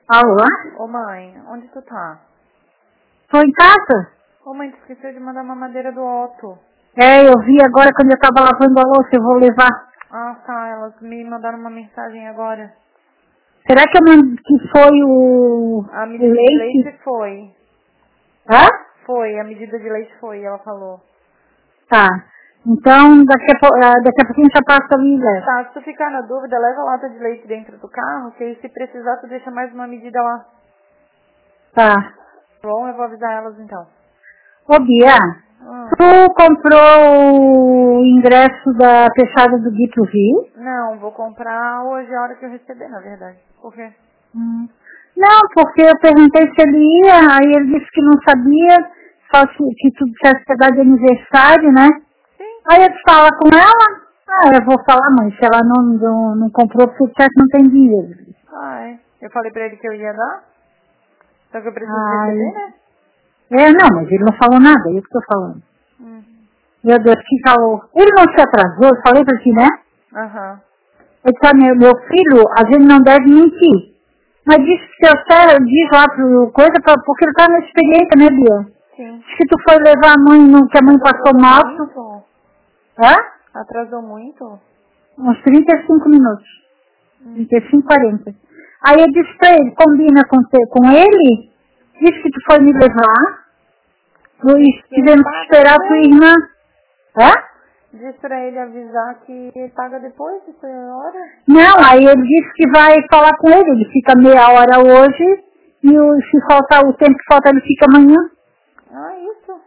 Alô? Ô mãe, onde tu tá? Tô em casa? Ô mãe, tu esqueceu de mandar uma madeira do Otto. É, eu vi agora quando eu tava lavando a louça, eu vou levar. Ah tá, elas me mandaram uma mensagem agora. Será que que foi o A medida de leite? leite foi. Hã? Foi, a medida de leite foi, ela falou. Tá. Então, daqui a pouquinho já passa ali, né? Tá, se tu ficar na dúvida, leva a lata de leite dentro do carro, que aí se precisar tu deixa mais uma medida lá. Tá. Bom, eu vou avisar elas então. Ô, Bia, tu comprou o ingresso da fechada do Gui pro Rio? Não, vou comprar hoje, a hora que eu receber, na verdade. Por quê? Não, porque eu perguntei se ele ia, aí ele disse que não sabia, só que tu dissesse que ia dar de aniversário, né? Sim. Aí eu falo com ela, eu vou falar, mãe, se ela não comprou, porque o chefe não tem dinheiro. Ah, é. Eu falei pra ele que eu ia dar, só que eu preciso Ai, receber, né? não, mas ele não falou nada, é isso que eu tô falando. Hum. Meu Deus, que calor. Ele não se atrasou, eu falei pra ti, né? Aham. Eu disse, meu filho, a gente não deve mentir. Mas disse que diz lá pro coisa, porque ele tá na experiência, né, Bia? Sim. Diz que tu foi levar a mãe, que a mãe passou mal. Muito? Hã? Atrasou muito? Uns 35 minutos. 35, 40. Aí eu disse pra ele, combina com ele, disse que tu foi me levar, e tivemos que esperar a tua irmã. Hã? Diz pra ele avisar que ele paga depois dessa hora? Não, aí ele disse que vai falar com ele fica meia hora hoje, e se faltar o tempo que falta ele fica amanhã. Ah, isso.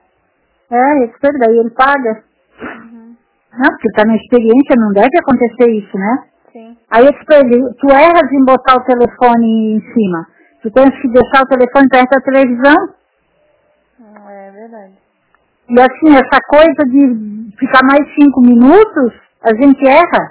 Daí ele paga. Não, porque tá na experiência, não deve acontecer isso, né? Sim. Aí eu disse pra ele, tu erras em botar o telefone em cima. Tu tens que deixar o telefone perto da televisão. É verdade. E assim, essa coisa de ficar mais 5 minutos, a gente erra.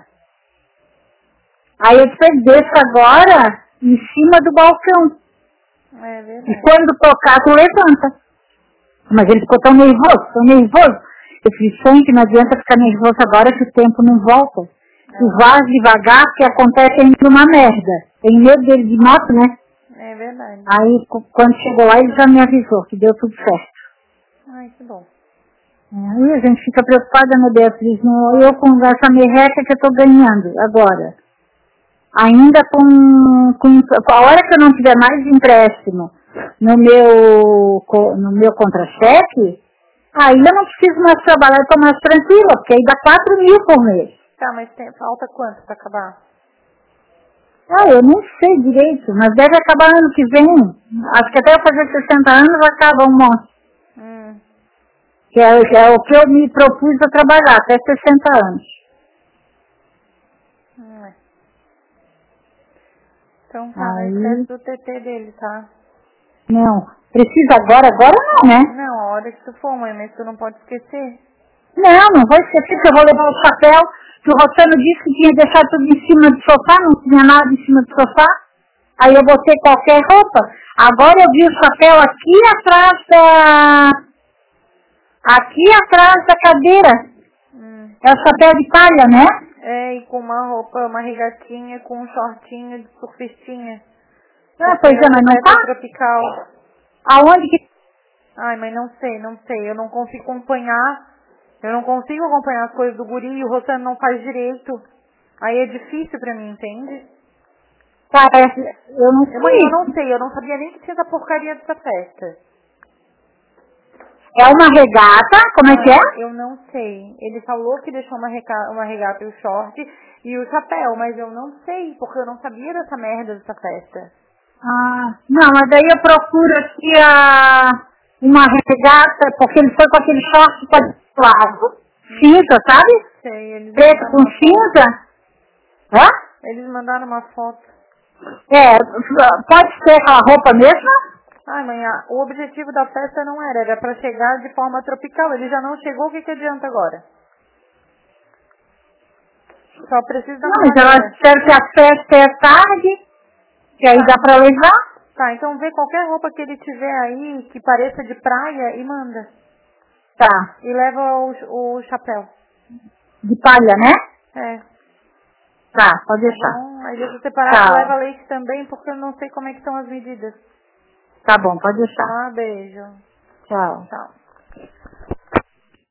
Aí eu disse pra ele, deixa agora em cima do balcão. É E verdade. quando tocar, tu levanta. Mas ele ficou tão nervoso. Eu disse, gente, não adianta ficar nervoso agora que o tempo não volta. Tu vais devagar, porque acontece ainda uma merda. Tem medo dele de moto, né? É verdade. Aí, quando chegou lá, ele já me avisou que deu tudo certo. Ai, que bom. Aí a gente fica preocupada, meu Beatriz, eu com essa merreca que eu tô ganhando agora. Ainda com a hora que eu não tiver mais empréstimo no meu contra-cheque, aí eu não preciso mais trabalhar, eu tô mais tranquila, porque aí dá 4.000 por mês. Tá, mas falta quanto pra acabar? Eu não sei direito, mas deve acabar ano que vem. Acho que até eu fazer 60 anos acaba um monte. Que é o que eu me propus a trabalhar, até 60 anos. Então tá, não esquece do TT dele, tá? Não, precisa agora não, né? Não, a hora que tu for, mãe, mas tu não pode esquecer. Não vou esquecer que eu vou levar o chapéu, que o Rossano disse que tinha deixado tudo em cima do sofá, não tinha nada em cima do sofá. Aí eu botei qualquer roupa. Agora eu vi o chapéu aqui atrás da cadeira. É o chapéu de palha, né? É, e com uma roupa, uma regatinha, com um shortinho de surfistinha. Pois é, mas não tá? Tropical. Aonde que... Ai, mas não sei. Eu não consigo acompanhar. Eu não consigo acompanhar as coisas do guri e o Rossano não faz direito. Aí é difícil pra mim, entende? Parece, eu não sei. Eu não sei, eu não sabia nem que tinha essa porcaria dessa festa. É uma regata? Como é que é? Eu não sei. Ele falou que deixou uma regata e o short e o chapéu, mas eu não sei, porque eu não sabia dessa merda dessa festa. Não, mas daí eu procuro aqui uma regata, porque ele foi com aquele short claro, cinza, sabe? Sei, eles preto com cinza. Hã? Eles mandaram uma foto. Pode ser aquela roupa mesmo? Ai, mãe, o objetivo da festa não era pra chegar de forma tropical. Ele já não chegou, o que adianta agora? Só precisa da Não, mas ela disseram que a festa é tarde, que aí dá pra levar. Tá, então vê qualquer roupa que ele tiver aí, que pareça de praia, e manda. Tá. E leva o chapéu. De palha, né? É. Tá, pode deixar. Tá bom? Aí deixa separar, Tá. leva leite também, porque eu não sei como é que estão as medidas. Tá bom, pode deixar. Tá, beijo. Tchau. Tchau.